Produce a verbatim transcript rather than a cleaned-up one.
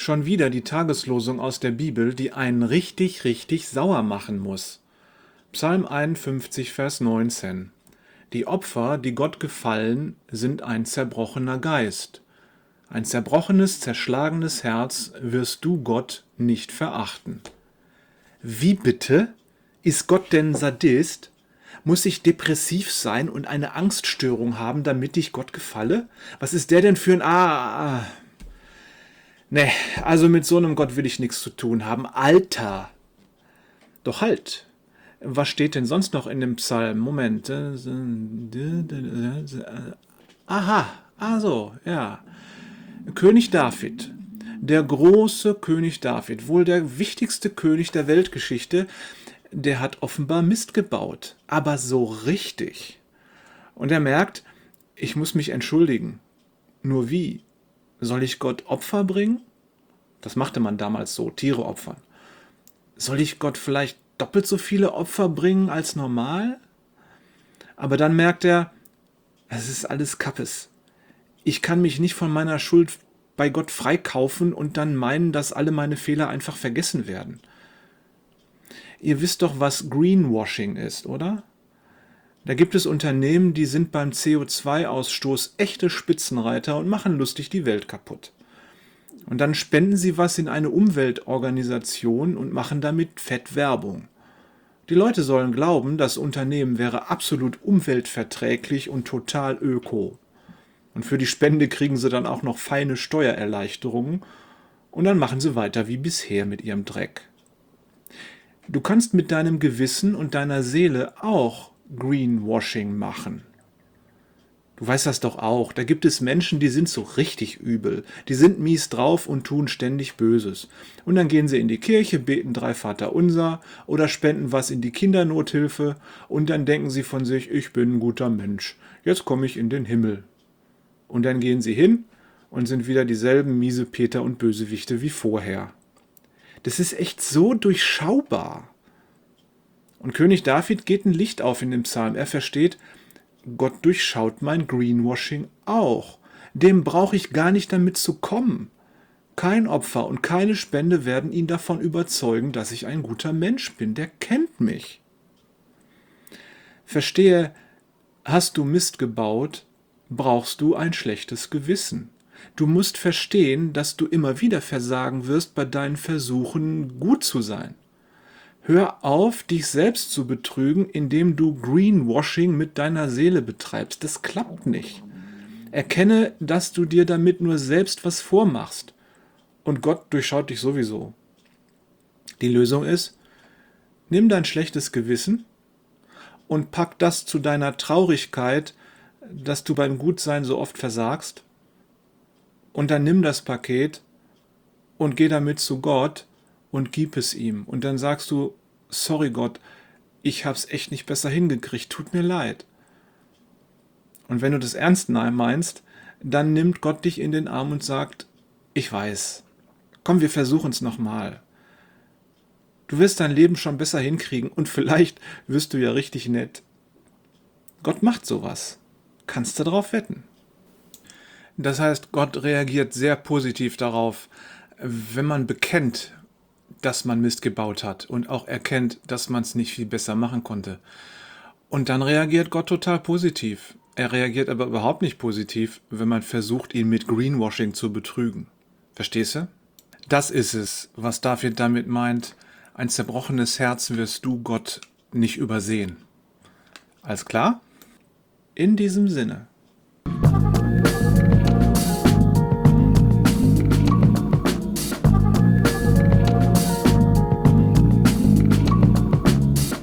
Schon wieder die Tageslosung aus der Bibel, die einen richtig, richtig sauer machen muss. Psalm einundfünfzig, Vers neunzehn. Die Opfer, die Gott gefallen, sind ein zerbrochener Geist. Ein zerbrochenes, zerschlagenes Herz wirst du, Gott, nicht verachten. Wie bitte? Ist Gott denn Sadist? Muss ich depressiv sein und eine Angststörung haben, damit ich Gott gefalle? Was ist der denn für ein... Ah, ah. Ne, also mit so einem Gott will ich nichts zu tun haben. Alter! Doch halt! Was steht denn sonst noch in dem Psalm? Moment. Aha, also, ja. König David. Der große König David, wohl der wichtigste König der Weltgeschichte, der hat offenbar Mist gebaut. Aber so richtig. Und er merkt, ich muss mich entschuldigen. Nur wie? Soll ich Gott Opfer bringen? Das machte man damals so, Tiere opfern. Soll ich Gott vielleicht doppelt so viele Opfer bringen als normal? Aber dann merkt er, es ist alles Kappes. Ich kann mich nicht von meiner Schuld bei Gott freikaufen und dann meinen, dass alle meine Fehler einfach vergessen werden. Ihr wisst doch, was Greenwashing ist, oder? Da gibt es Unternehmen, die sind beim C O zwei Ausstoß echte Spitzenreiter und machen lustig die Welt kaputt. Und dann spenden sie was in eine Umweltorganisation und machen damit fett Werbung. Die Leute sollen glauben, das Unternehmen wäre absolut umweltverträglich und total öko. Und für die Spende kriegen sie dann auch noch feine Steuererleichterungen und dann machen sie weiter wie bisher mit ihrem Dreck. Du kannst mit deinem Gewissen und deiner Seele auch Greenwashing machen. Du weißt das doch auch, da gibt es Menschen, die sind so richtig übel. Die sind mies drauf und tun ständig Böses. Und dann gehen sie in die Kirche, beten drei Vaterunser oder spenden was in die Kindernothilfe und dann denken sie von sich, ich bin ein guter Mensch, jetzt komme ich in den Himmel. Und dann gehen sie hin und sind wieder dieselben miese Peter und Bösewichte wie vorher. Das ist echt so durchschaubar. Und König David geht ein Licht auf in dem Psalm. Er versteht, Gott durchschaut mein Greenwashing auch. Dem brauche ich gar nicht damit zu kommen. Kein Opfer und keine Spende werden ihn davon überzeugen, dass ich ein guter Mensch bin. Der kennt mich. Verstehe, hast du Mist gebaut, brauchst du ein schlechtes Gewissen. Du musst verstehen, dass du immer wieder versagen wirst bei deinen Versuchen, gut zu sein. Hör auf, dich selbst zu betrügen, indem du Greenwashing mit deiner Seele betreibst. Das klappt nicht. Erkenne, dass du dir damit nur selbst was vormachst. Und Gott durchschaut dich sowieso. Die Lösung ist, nimm dein schlechtes Gewissen und pack das zu deiner Traurigkeit, dass du beim Gutsein so oft versagst. Und dann nimm das Paket und geh damit zu Gott und gib es ihm. Und dann sagst du, sorry Gott, ich hab's echt nicht besser hingekriegt, tut mir leid. Und wenn du das ernst meinst, dann nimmt Gott dich in den Arm und sagt, ich weiß, komm, wir versuchen's nochmal. Du wirst dein Leben schon besser hinkriegen und vielleicht wirst du ja richtig nett. Gott macht sowas. Kannst du drauf wetten. Das heißt, Gott reagiert sehr positiv darauf, wenn man bekennt, dass man Mist gebaut hat und auch erkennt, dass man es nicht viel besser machen konnte. Und dann reagiert Gott total positiv. Er reagiert aber überhaupt nicht positiv, wenn man versucht, ihn mit Greenwashing zu betrügen. Verstehst du? Das ist es, was David damit meint. Ein zerbrochenes Herz wirst du, Gott, nicht übersehen. Alles klar? In diesem Sinne.